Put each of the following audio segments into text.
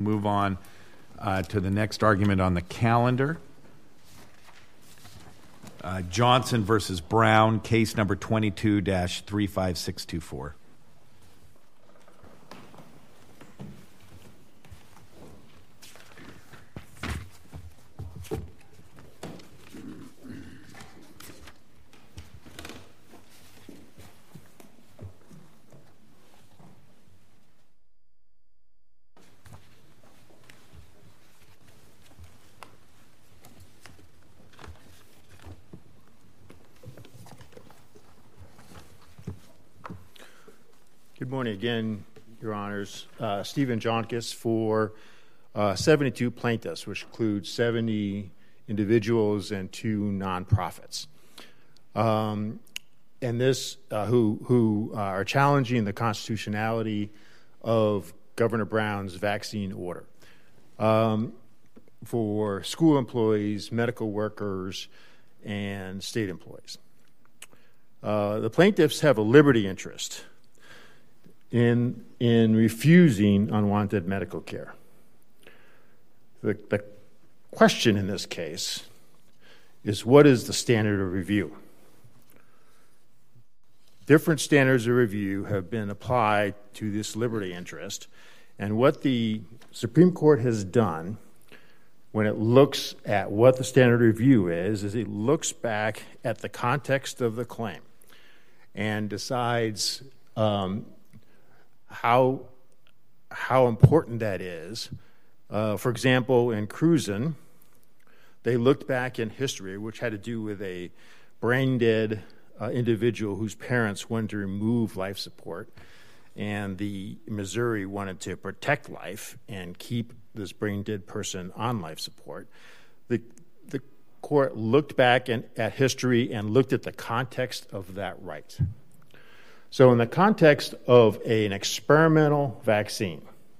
move on to the next argument on the calendar. Johnson versus Brown, case number 22-35624. Good morning again, Your Honors. Stephen Jonkis for 72 plaintiffs, which includes 70 individuals and 2 nonprofits. And this, who are challenging the constitutionality of Governor Brown's vaccine order for school employees, medical workers, and state employees. The plaintiffs have a liberty interest in refusing unwanted medical care. The question in this case is, what is the standard of review? Different standards of review have been applied to this liberty interest, and what the Supreme Court has done when it looks at what the standard of review is it looks back at the context of the claim and decides how important that is. For example, in Cruzen, they looked back in history, which had to do with a brain-dead individual whose parents wanted to remove life support, and the Missouri wanted to protect life and keep this brain-dead person on life support. The court looked back at history and looked at the context of that right. So in the context of an experimental vaccine,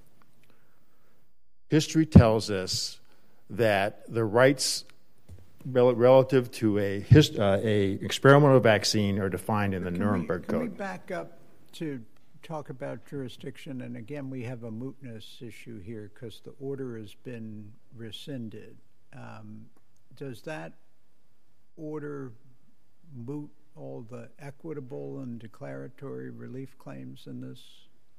history tells us that the rights relative to a experimental vaccine are defined in the Nuremberg Code. Can we back up to talk about jurisdiction? And again, we have a mootness issue here because the order has been rescinded. Does that order moot all the equitable and declaratory relief claims in this?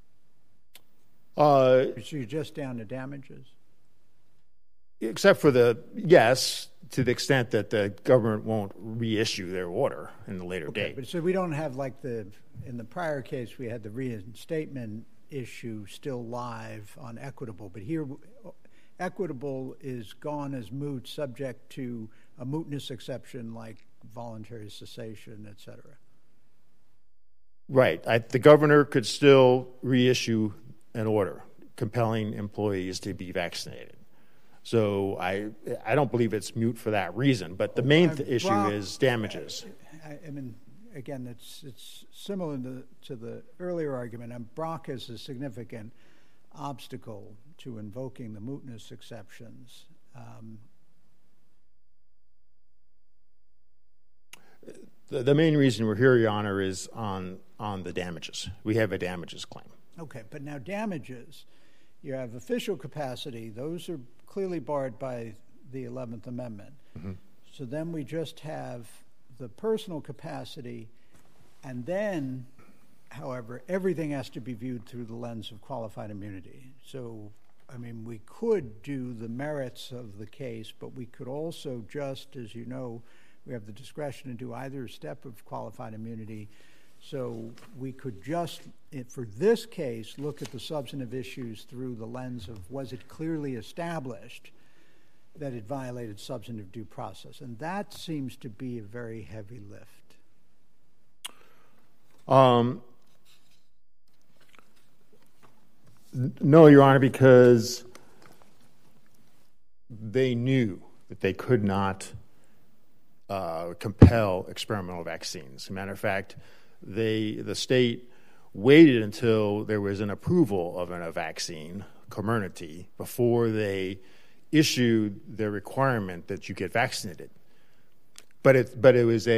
So you're just down to damages? Except for yes, to the extent that the government won't reissue their order in the later date. But so we don't have in the prior case, we had the reinstatement issue still live on equitable, but here equitable is gone as moot, subject to a mootness exception like voluntary cessation, et cetera. Right. The governor could still reissue an order compelling employees to be vaccinated. So I don't believe it's moot for that reason. But the main issue is damages. I mean, again, it's similar to the earlier argument. And Brock is a significant obstacle to invoking the mootness exceptions. The main reason we're here, Your Honor, is on the damages. We have a damages claim. Okay, but now damages, you have official capacity. Those are clearly barred by the 11th Amendment. Mm-hmm. So then we just have the personal capacity, and then, however, everything has to be viewed through the lens of qualified immunity. So, I mean, we could do the merits of the case, but we could also just, as you know, we have the discretion to do either step of qualified immunity. So we could just, for this case, look at the substantive issues through the lens of, was it clearly established that it violated substantive due process? And that seems to be a very heavy lift. No, Your Honor, because they knew that they could not compel experimental vaccines. As a matter of fact, the state waited until there was an approval of a vaccine, Comirnaty, before they issued the requirement that you get vaccinated. But it was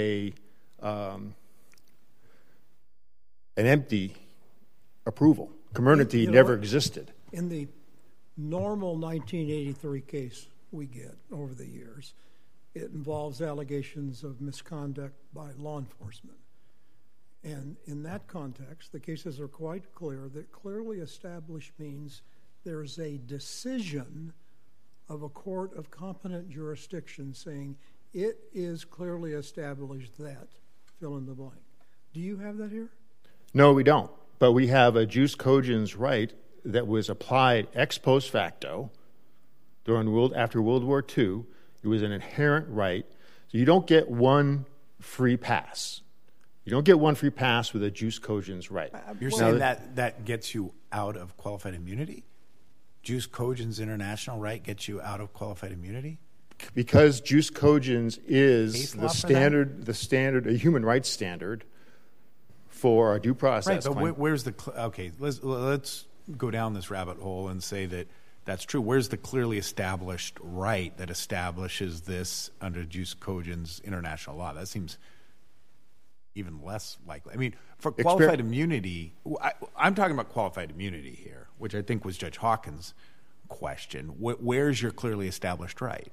an empty approval. Comirnaty never existed. In the normal 1983 case we get over the years, it involves allegations of misconduct by law enforcement. And in that context, the cases are quite clear that clearly established means there's a decision of a court of competent jurisdiction saying it is clearly established that, fill in the blank. Do you have that here? No, we don't. But we have a jus cogens right that was applied ex post facto after World War II. It was an inherent right. So you don't get one free pass. You don't get one free pass with a jus cogens right. You're saying that gets you out of qualified immunity? Jus cogens international right gets you out of qualified immunity? Because jus cogens is a human rights standard for a due process. Right, but where's the okay? Let's go down this rabbit hole and say that that's true. Where's the clearly established right that establishes this under jus cogens international law? That seems even less likely. I mean, for qualified immunity, I'm talking about qualified immunity here, which I think was Judge Hawkins' question. Where's your clearly established right?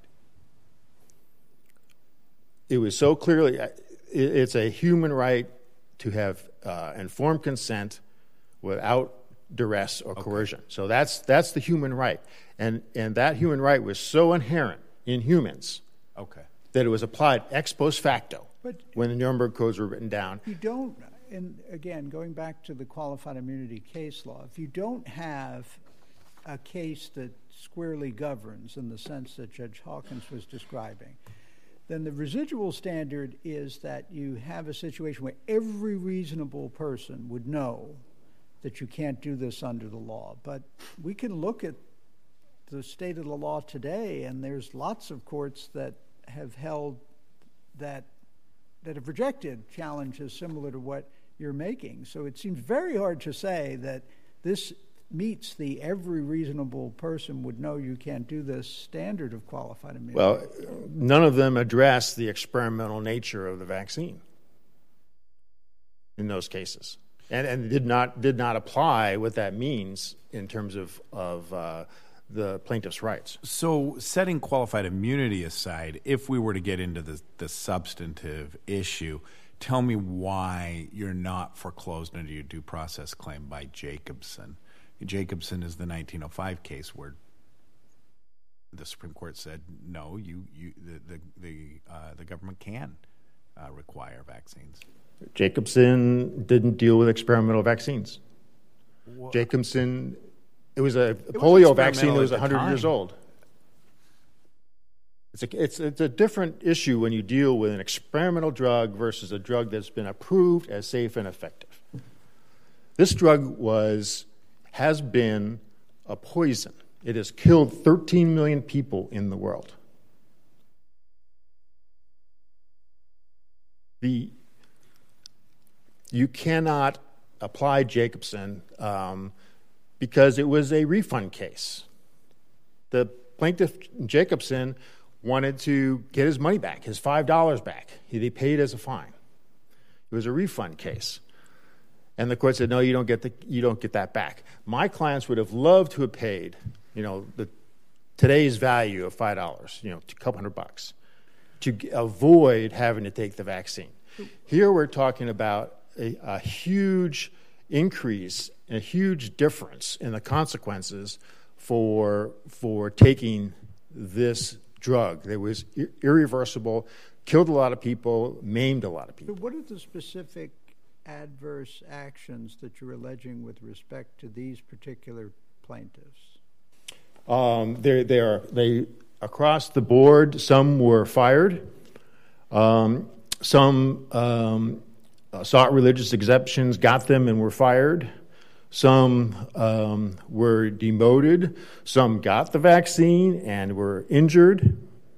It was so clearly, it's a human right to have informed consent without duress or coercion. So that's the human right. And that human right was so inherent in humans that it was applied ex post facto when the Nuremberg codes were written down. You don't, and again, going back to the qualified immunity case law, if you don't have a case that squarely governs in the sense that Judge Hawkins was describing, then the residual standard is that you have a situation where every reasonable person would know that you can't do this under the law. But we can look at the state of the law today, and there's lots of courts that have held that have rejected challenges similar to what you're making. So it seems very hard to say that this meets the every reasonable person would know you can't do this standard of qualified immunity. Well, none of them address the experimental nature of the vaccine in those cases, and did not apply what that means in terms of the plaintiff's rights. So setting qualified immunity aside, if we were to get into the substantive issue, tell me why you're not foreclosed under your due process claim by Jacobson. Jacobson is the 1905 case where the Supreme Court said no, the government can require vaccines. Jacobson didn't deal with experimental vaccines. Jacobson, it was a polio vaccine that was 100 years old. It's a different issue when you deal with an experimental drug versus a drug that's been approved as safe and effective. This drug has been a poison. It has killed 13 million people in the world. You cannot apply Jacobson because it was a refund case. The plaintiff, Jacobson, wanted to get his money back, his $5 back. He paid as a fine. It was a refund case. And the court said, no, you don't get that back. My clients would have loved to have paid, today's value of $5, a couple $100, to avoid having to take the vaccine. Here we're talking about a huge increase, a huge difference in the consequences for taking this drug that was irreversible, killed a lot of people, maimed a lot of people. But what are the specific adverse actions that you're alleging with respect to these particular plaintiffs? They across the board. Some were fired. Some sought religious exemptions, got them, and were fired. Some were demoted. Some got the vaccine and were injured.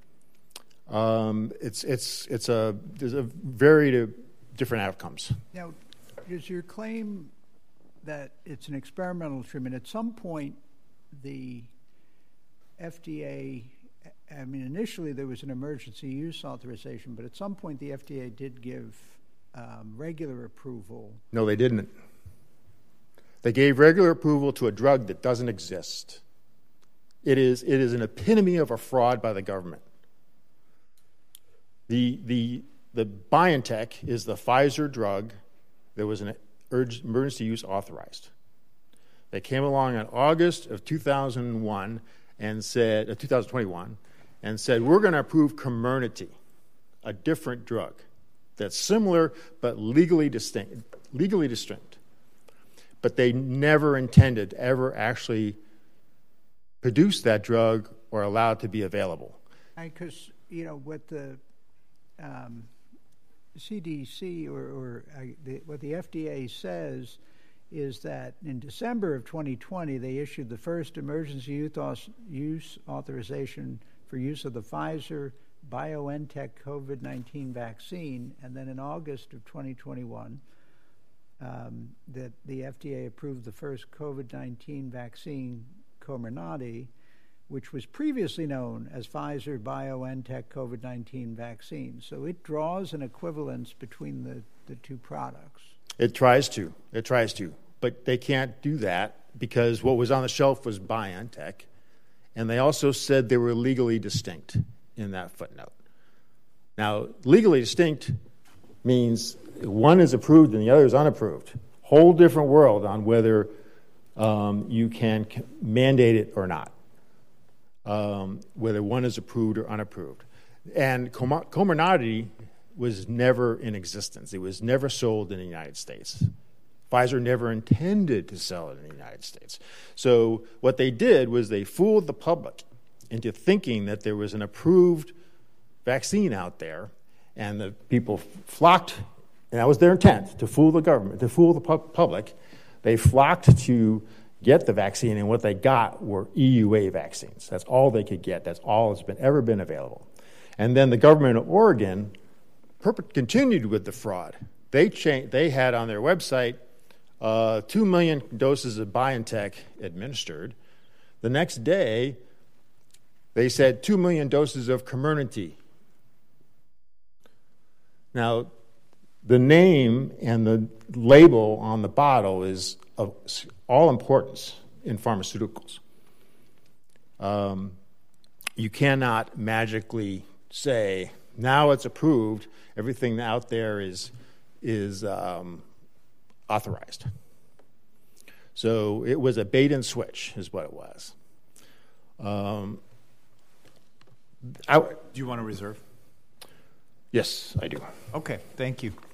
There's a very different outcomes. Now, is your claim that it's an experimental treatment? At some point, the FDA, initially there was an emergency use authorization, but at some point the FDA did give regular approval. No, they didn't. They gave regular approval to a drug that doesn't exist. It is an epitome of a fraud by the government. The BioNTech is the Pfizer drug that was an emergency use authorized. They came along in August of 2021 and said, 2021, and said, we're going to approve Comirnaty, a different drug that's similar but legally distinct. But they never intended to ever actually produce that drug or allow it to be available. Because, what the CDC or what the FDA says is that in December of 2020, they issued the first emergency use authorization for use of the Pfizer BioNTech COVID-19 vaccine, and then in August of 2021, that the FDA approved the first COVID-19 vaccine, Comirnaty, which was previously known as Pfizer BioNTech COVID-19 vaccine. So it draws an equivalence between the two products. It tries to, but they can't do that because what was on the shelf was BioNTech, and they also said they were legally distinct in that footnote. Now, legally distinct means one is approved and the other is unapproved. Whole different world on whether you can mandate it or not, whether one is approved or unapproved. And Comirnaty was never in existence. It was never sold in the United States. Pfizer never intended to sell it in the United States. So what they did was they fooled the public into thinking that there was an approved vaccine out there, and the people flocked, and that was their intent, to fool the government, to fool the public. They flocked to get the vaccine, and what they got were EUA vaccines. That's all they could get. That's all that's ever been available. And then the government of Oregon continued with the fraud. They had on their website 2 million doses of BioNTech administered. The next day, they said 2 million doses of Comirnaty. Now, the name and the label on the bottle is of all importance in pharmaceuticals. You cannot magically say, now it's approved, everything out there is authorized. So it was a bait and switch is what it was. Do you want to reserve? Yes, I do. Okay, thank you.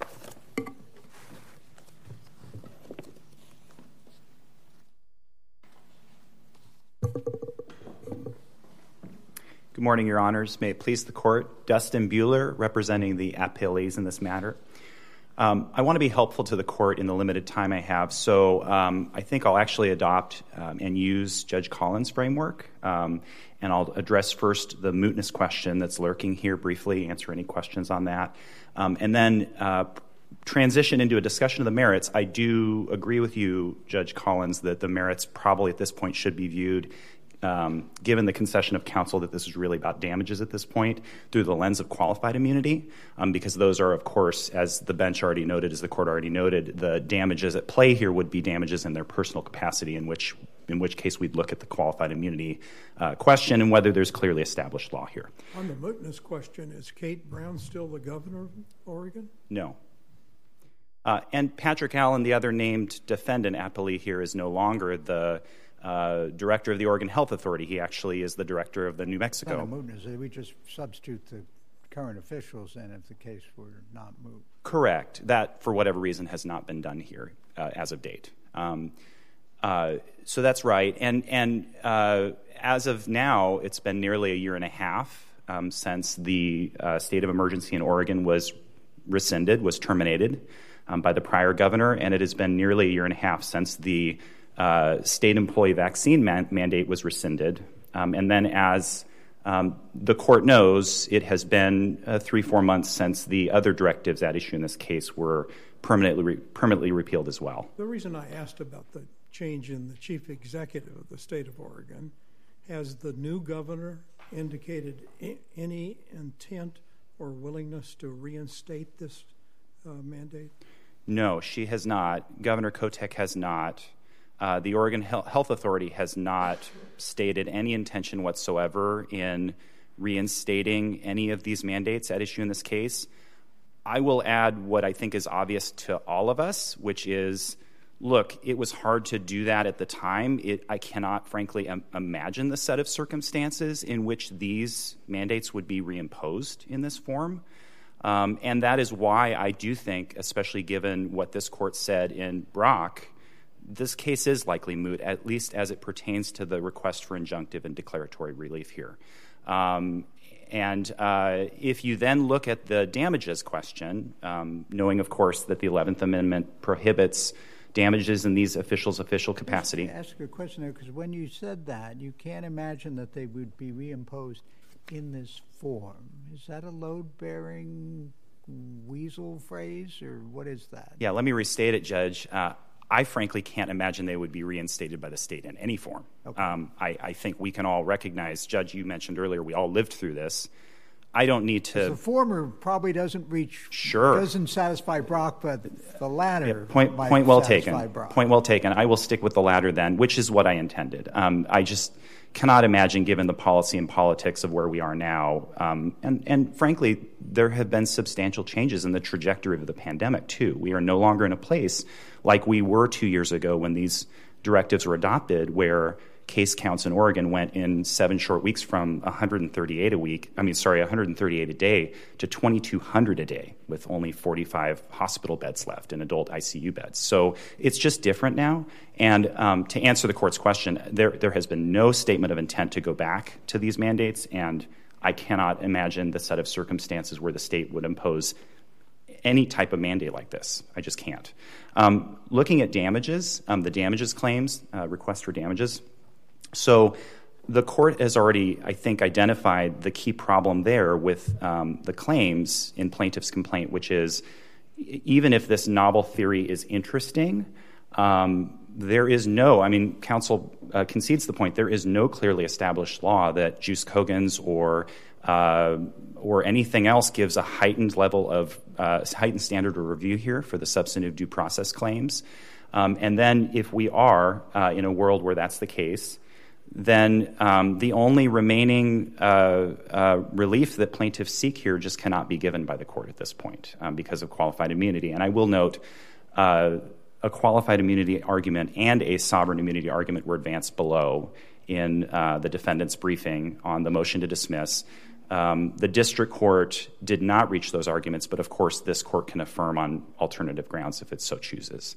Good morning, Your Honors. May it please the Court. Dustin Buehler, representing the appellees in this matter. I want to be helpful to the Court in the limited time I have, so I think I'll actually adopt and use Judge Collins' framework, and I'll address first the mootness question that's lurking here briefly, answer any questions on that, and then transition into a discussion of the merits. I do agree with you, Judge Collins, that the merits probably at this point should be viewed, given the concession of counsel that this is really about damages at this point, through the lens of qualified immunity, because those are, of course, as the bench already noted, as the court already noted, the damages at play here would be damages in their personal capacity, in which case we'd look at the qualified immunity question and whether there's clearly established law here. On the mootness question, is Kate Brown still the governor of Oregon? No. And Patrick Allen, the other named defendant appellee here, is no longer the director of the Oregon Health Authority. He actually is the director of the New Mexico. Not a mootness. We just substitute the current officials in if the case were not moot. Correct. That, for whatever reason, has not been done here as of date. So that's right. And as of now, it's been nearly a year and a half since the state of emergency in Oregon was rescinded, was terminated by the prior governor, and it has been nearly a year and a half since the state employee vaccine mandate was rescinded. And then as the court knows, it has been 3-4 months since the other directives at issue in this case were permanently repealed as well. The reason I asked about the change in the chief executive of the state of Oregon, has the new governor indicated any intent or willingness to reinstate this mandate? No, she has not. Governor Kotek has not. The Oregon Health Authority has not stated any intention whatsoever in reinstating any of these mandates at issue in this case. I will add what I think is obvious to all of us, which is, look, it was hard to do that at the time. I cannot, frankly, imagine the set of circumstances in which these mandates would be reimposed in this form. And that is why I do think, especially given what this court said in Brock, this case is likely moot, at least as it pertains to the request for injunctive and declaratory relief here. And if you then look at the damages question, knowing, of course, that the 11th Amendment prohibits damages in these officials' official capacity. Let me ask you a question there, because when you said that, you can't imagine that they would be reimposed in this form. Is that a load-bearing weasel phrase, or what is that? Yeah, let me restate it, Judge. I frankly can't imagine they would be reinstated by the state in any form. Okay. I think we can all recognize, Judge, you mentioned earlier, we all lived through this. I don't need to. The former probably doesn't doesn't satisfy Brock, but the latter point well taken. Brock. Point well taken. I will stick with the latter then, which is what I intended. I just cannot imagine, given the policy and politics of where we are now, and frankly, there have been substantial changes in the trajectory of the pandemic too. We are no longer in a place like we were 2 years ago when these directives were adopted, where case counts in Oregon went in 7 short weeks from 138 a day to 2,200 a day, with only 45 hospital beds left and adult ICU beds. So it's just different now. And to answer the court's question, there has been no statement of intent to go back to these mandates, and I cannot imagine the set of circumstances where the state would impose any type of mandate like this. I just can't. Looking at damages, the damages claims, request for damages. So the court has already, I think, identified the key problem there with the claims in plaintiff's complaint, which is even if this novel theory is interesting, there is no, counsel concedes the point, there is no clearly established law that Jus Cogens or anything else gives a heightened level of heightened standard of review here for the substantive due process claims. And then if we are in a world where that's the case, then the only remaining relief that plaintiffs seek here just cannot be given by the court at this point because of qualified immunity. And I will note a qualified immunity argument and a sovereign immunity argument were advanced below in the defendant's briefing on the motion to dismiss. The district court did not reach those arguments, but of course this court can affirm on alternative grounds if it so chooses.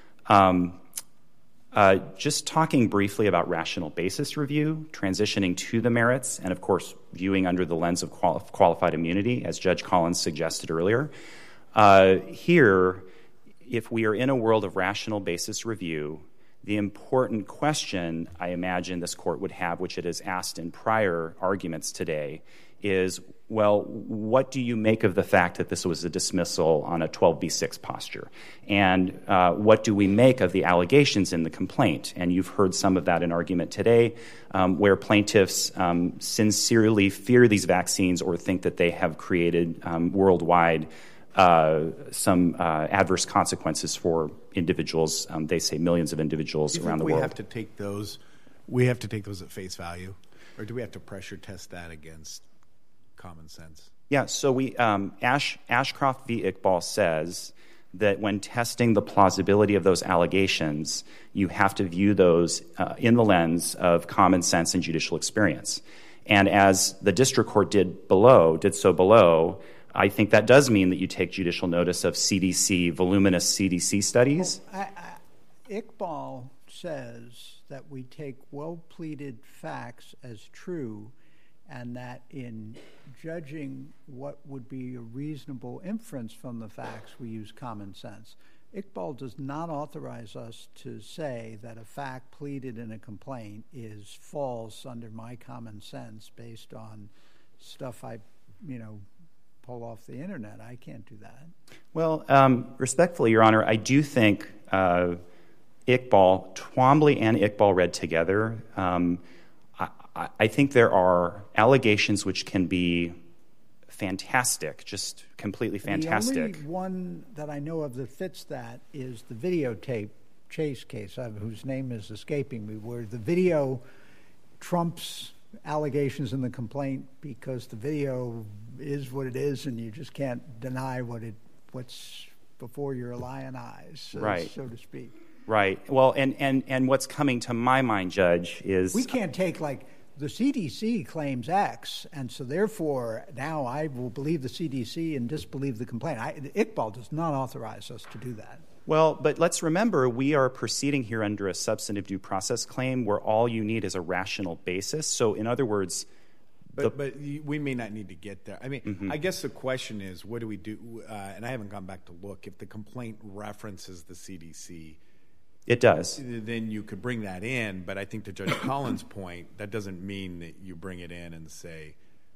Just talking briefly about rational basis review, transitioning to the merits, and of course viewing under the lens of qualified immunity, as Judge Collins suggested earlier. Here, if we are in a world of rational basis review, the important question I imagine this court would have, which it has asked in prior arguments today, is, well, what do you make of the fact that this was a dismissal on a 12b6 posture? And what do we make of the allegations in the complaint? And you've heard some of that in argument today, where plaintiffs sincerely fear these vaccines or think that they have created worldwide some adverse consequences for individuals. They say millions of individuals around the world. We have to take those at face value, or do we have to pressure test that against common sense? Yeah, so we Ashcroft v. Iqbal says that when testing the plausibility of those allegations, you have to view those in the lens of common sense and judicial experience. And as the district court did so below, I think that does mean that you take judicial notice of voluminous CDC studies. Well, Iqbal says that we take well-pleaded facts as true, and that in judging what would be a reasonable inference from the facts, we use common sense. Iqbal does not authorize us to say that a fact pleaded in a complaint is false under my common sense based on stuff I, pull off the internet. I can't do that. Well, respectfully, Your Honor, I do think Twombly and Iqbal read together, I think there are allegations which can be fantastic, just completely fantastic. The only one that I know of that fits that is the videotape Chase case, whose name is escaping me, where the video trumps allegations in the complaint because the video is what it is, and you just can't deny what's before your lying eyes, right, so to speak. Right. Well, and what's coming to my mind, Judge, is we can't take the CDC claims X, and so therefore now I will believe the CDC and disbelieve the complaint. Iqbal does not authorize us to do that. Well, but let's remember, we are proceeding here under a substantive due process claim where all you need is a rational basis. So, in other words, but we may not need to get there. I mean, I guess the question is, what do we do? And I haven't gone back to look. If the complaint references the CDC, it does. Then you could bring that in. But I think to Judge Collins' point, that doesn't mean that you bring it in and say,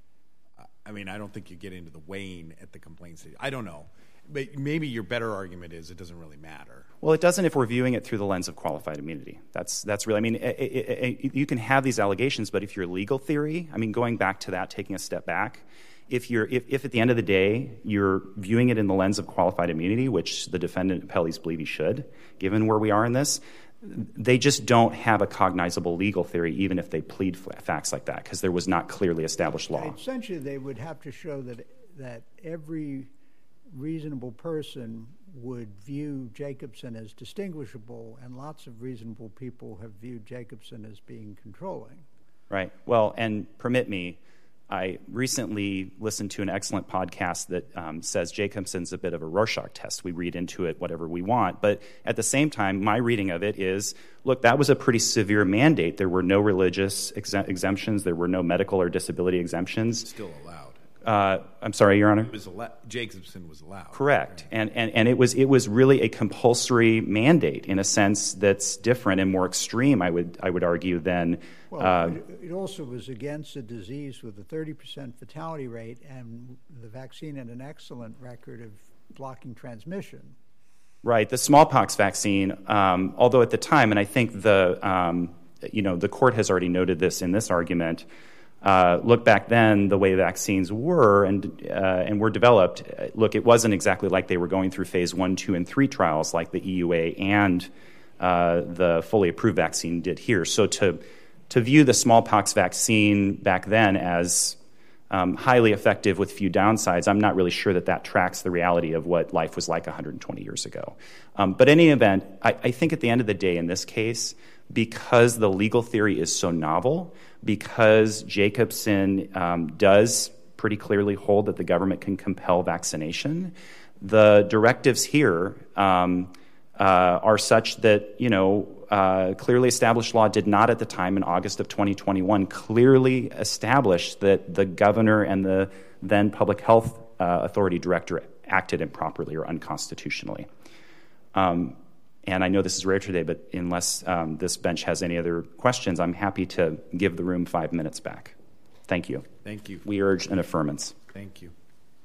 I mean, I don't think you get into the weighing at the complaint stage. I don't know. But maybe your better argument is it doesn't really matter. Well, it doesn't if we're viewing it through the lens of qualified immunity. That's really, I mean, you can have these allegations, but if your legal theory, I mean, going back to that, taking a step back, if at the end of the day you're viewing it in the lens of qualified immunity, which the defendant appellees believe you should, given where we are in this, they just don't have a cognizable legal theory, even if they plead facts like that, because there was not clearly established law. Essentially, they would have to show that every reasonable person would view Jacobson as distinguishable, and lots of reasonable people have viewed Jacobson as being controlling. Right. Well, and permit me, I recently listened to an excellent podcast that says Jacobson's a bit of a Rorschach test. We read into it whatever we want. But at the same time, my reading of it is, look, that was a pretty severe mandate. There were no religious exemptions. There were no medical or disability exemptions. Still allowed. I'm sorry, Your Honor? Jacobson was allowed. Correct. Right? And it was really a compulsory mandate in a sense that's different and more extreme, I would argue, than... Well, it also was against a disease with a 30% fatality rate, and the vaccine had an excellent record of blocking transmission. Right. The smallpox vaccine, although at the time, and I think the court has already noted this in this argument, look back then, the way vaccines were and were developed, look, it wasn't exactly like they were going through phase 1, 2, and 3 trials like the EUA and the fully approved vaccine did here. So to view the smallpox vaccine back then as highly effective with few downsides, I'm not really sure that tracks the reality of what life was like 120 years ago. But in any event, I think at the end of the day in this case, because the legal theory is so novel, because Jacobson does pretty clearly hold that the government can compel vaccination, the directives here are such that, clearly established law did not at the time in August of 2021 clearly establish that the governor and the then public health authority director acted improperly or unconstitutionally. And I know this is rare today, but unless this bench has any other questions, I'm happy to give the room 5 minutes back. Thank you. Thank you. We urge an affirmance. Thank you.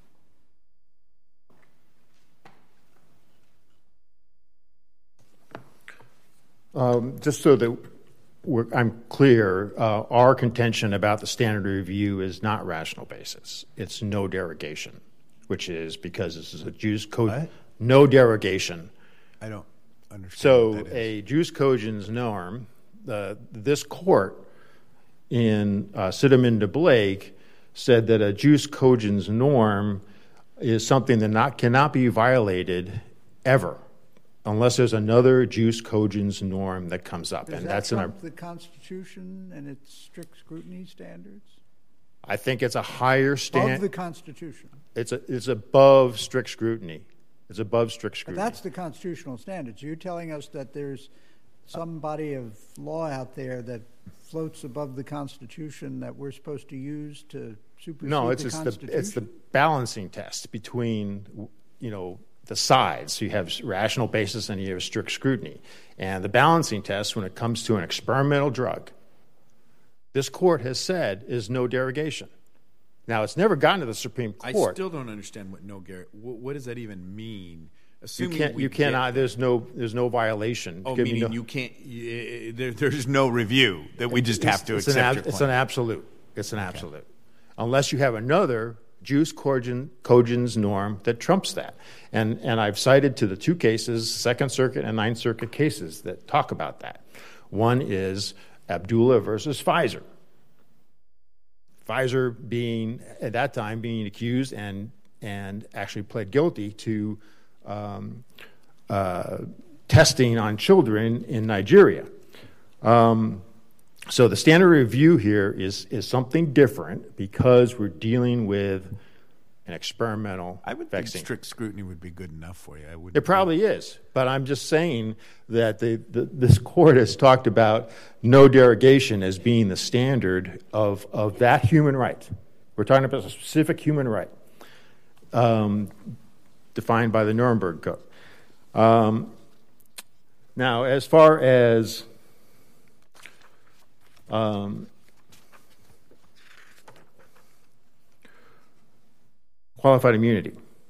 Just so that I'm clear, our contention about the standard review is not rational basis. It's no derogation, which is because this is a jus cogens. No derogation. I don't understand. So what that is. A jus cogens norm, this court in Sideman de Blake said that a jus cogens norm is something that cannot be violated ever, unless there's another jus cogens norm that comes up. Does and that that's in our trump the Constitution and its strict scrutiny standards? I think it's a higher standard. Above the Constitution. It's above strict scrutiny. It's above strict scrutiny. But that's the constitutional standards. You're telling us that there's some body of law out there that floats above the Constitution that we're supposed to use to supersede the Constitution? It's the balancing test between, the sides. So you have rational basis and you have strict scrutiny. And the balancing test, when it comes to an experimental drug, this court has said is no derogation. Now, it's never gotten to the Supreme Court. I still don't understand what does that even mean? Assuming you cannot. There's no violation. Oh, meaning you can't. There's no review that we just have to accept. It's an absolute. It's an absolute. Unless you have another jus cogens norm that trumps that. And I've cited to the two cases, Second Circuit and Ninth Circuit cases that talk about that. One is Abdullah versus Pfizer. Pfizer being, at that time, being accused and actually pled guilty to testing on children in Nigeria. So the standard review here is something different because we're dealing with an experimental I would vaccine. think strict scrutiny would be good enough for you. I would. It probably is, but I'm just saying that this court has talked about no derogation as being the standard of that human right. We're talking about a specific human right defined by the Nuremberg Code. Now, as far as qualified immunity.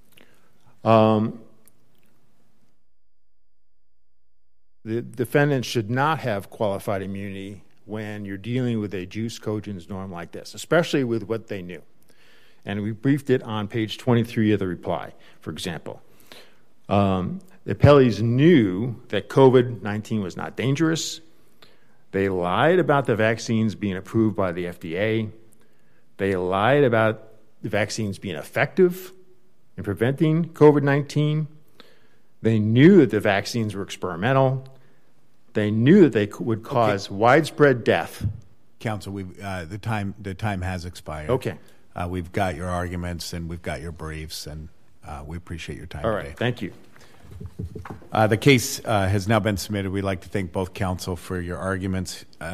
The defendant should not have qualified immunity when you're dealing with a jus cogens norm like this, especially with what they knew. And we briefed it on page 23 of the reply, for example. The appellees knew that COVID-19 was not dangerous. They lied about the vaccines being approved by the FDA. They lied about the vaccines being effective in preventing COVID-19. They knew that the vaccines were experimental. They knew that they would cause widespread death. Counsel, the time has expired. Okay. We've got your arguments and we've got your briefs, and we appreciate your time All today. right. Thank you. The case has now been submitted. We'd like to thank both counsel for your arguments.